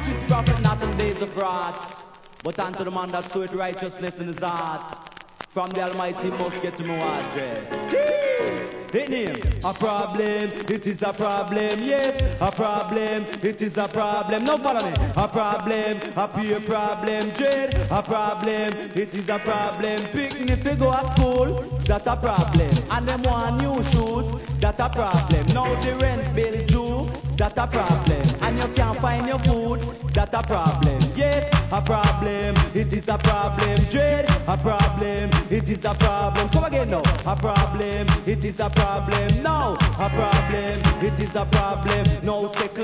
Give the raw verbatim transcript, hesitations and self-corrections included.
Righteous prophet, not in days of wrath, but unto the man that soweth righteousness in his heart. From the Almighty must get to my dread. It name a problem, it is a problem, yes, a problem, it is a problem. No follow me. A problem, a peer problem, dread, a problem, it is a problem. Picking if you go to school, that a problem. And them want new shoes, that a problem. Now the rent bill due, that a problem. And you can't find your food, that a problem. Yes, a problem, it is a problem, dread, a problem, it is a problem. Come again now. A problem, it is a problem. Now, a problem, it is a problem. No second.